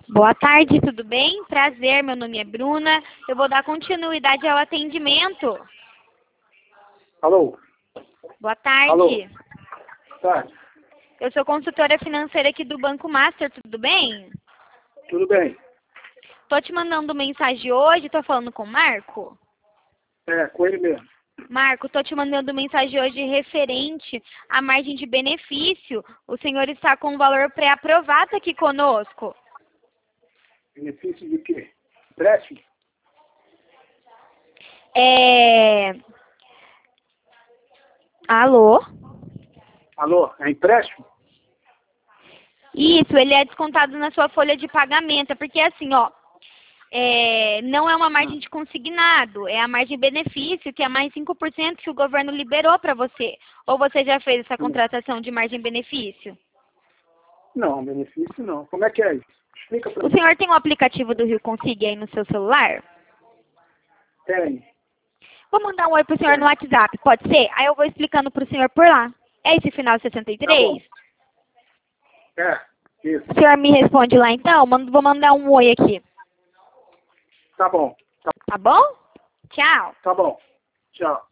Boa tarde, tudo bem? Prazer, meu nome é Bruna. Eu vou dar continuidade ao atendimento. Alô? Boa tarde. Alô? Tá, Eu sou consultora financeira aqui do Banco Master, tudo bem? tudo bem. Tô te mandando mensagem hoje, tô falando com o Marco. É, com ele mesmo. Marco, tô te mandando mensagem hoje referente à margem de benefício. O senhor está com um valor pré-aprovado aqui conosco. Benefício de quê? Empréstimo? Alô? Alô? É empréstimo? Isso, ele é descontado na sua folha de pagamento. É porque assim, ó, não é uma margem de consignado, é a margem de benefício, que é mais 5% que o governo liberou para você. Ou você já fez essa contratação de margem de benefício? Não, benefício não. Como é que é isso? Explica pra O mim. senhor tem o aplicativo do Rio Consig aí no seu celular? Tem. Vou mandar um oi pro senhor no WhatsApp, pode ser? Aí eu vou explicando pro senhor por lá. É esse final Tá 63? bom. É, isso. O senhor me responde lá então? Vou mandar um oi aqui. Tá bom. Tá bom? Tchau. Tá bom. Tchau.